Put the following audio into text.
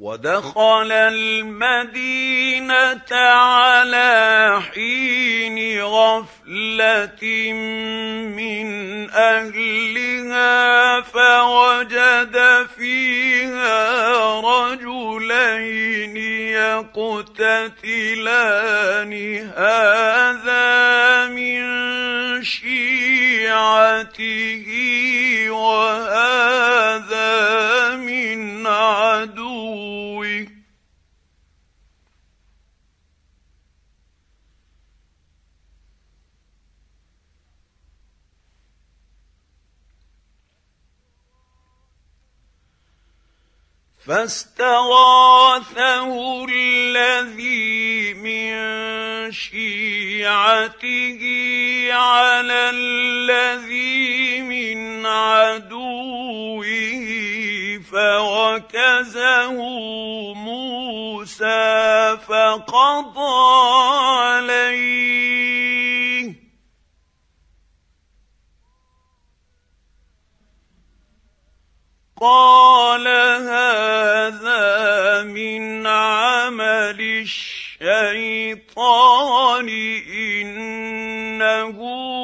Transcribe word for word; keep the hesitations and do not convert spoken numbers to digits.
ودخل المدينة على حين غفلة من أهلها فوجد فيها رجلين يقتتلان هذا من شيعته وهذا من عدوه فاستغاثه الذي من شيعته على الذي من عدوه فوكزه موسى فقضى عليه قال هذا من عمل الشيطان إنه